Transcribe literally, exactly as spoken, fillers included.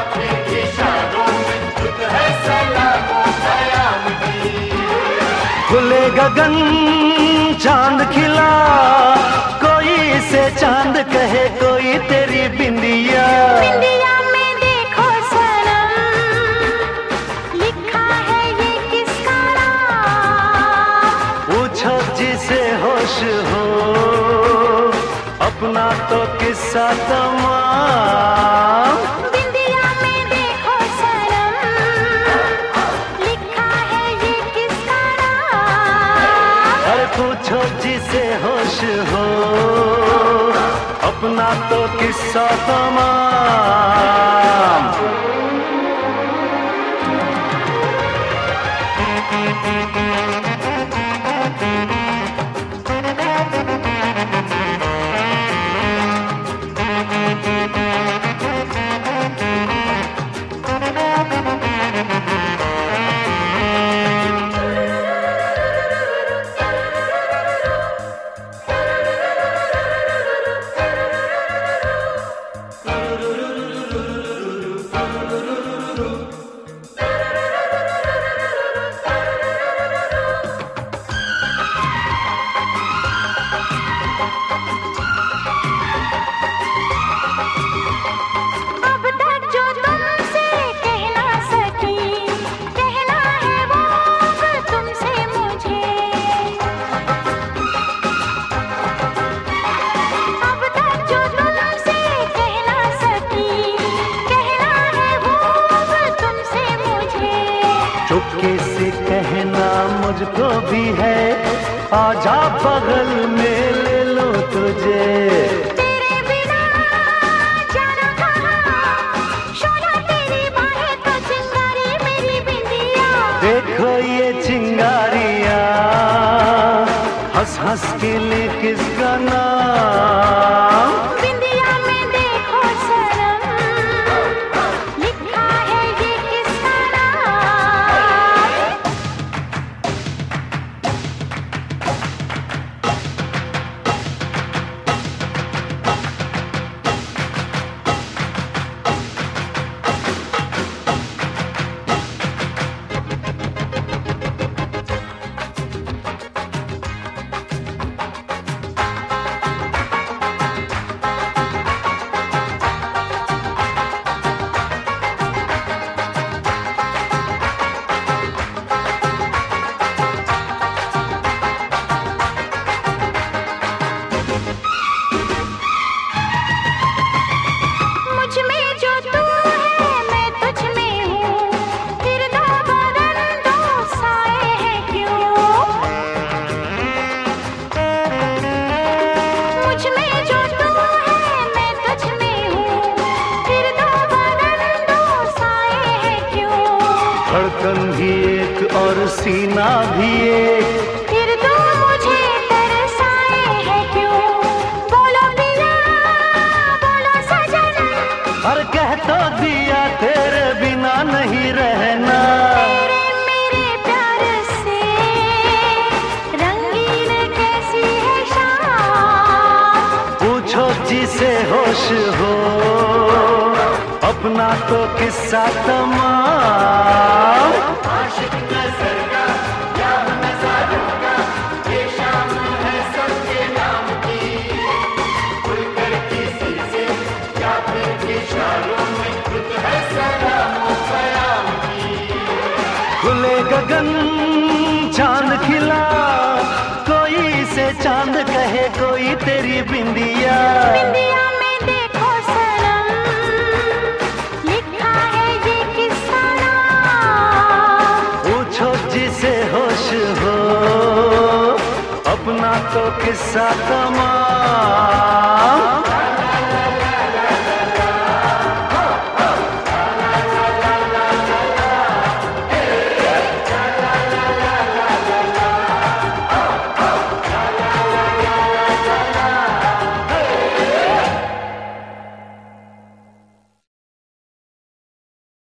खुले गगन चांद खिला, कोई से चांद कहे कोई तेरी बिंदिया। बिंदिया में देखो सनम, लिखा है ये किसका नाम। पूछो जिसे होश हो, अपना तो किस्सा तमाम। बिंदिया में देखो सनम, लिखा है ये किसका नाम। अरे पूछो जिसे होश हो, अपना तो किस्सा तमाम। चुपके से कहना मुझको भी है, आजा बगल में ले लो तुझे। तेरे बिना जाना कहाँ, शोला तेरी बाहें तो चिंगारी मेरी बिंदिया। देखो ये चिंगारियाँ हंस हंस के ले किसका नाम। बिंदिया में देखो सनम, लिखा है ये किसका नाम। धड़कन भी एक और सीना भी एक, फिर तो मुझे तरसाए है क्यों। बोलो पिया बोलो सजन, और कह तो दिया तेरे बिना नहीं रहना। तेरे मेरे प्यार से रंगीन कैसी है शाम। पूछो जिसे होश हो, अपना तो किस्सा तमाम। आशिक नजर का या नज़ारों का, ये शाम है सबके नाम की। खुल कर किसी से या फिर इशारों में खुद है सलाम सलाम की। खुले गगन चांद खिला, कोई से चांद कहे कोई तेरी बिंदिया। बिंदिया में देखो सनम, लिखा है ये किसका नाम। पूछो जिसे होश हो, अपना तो किस्सा तमाम।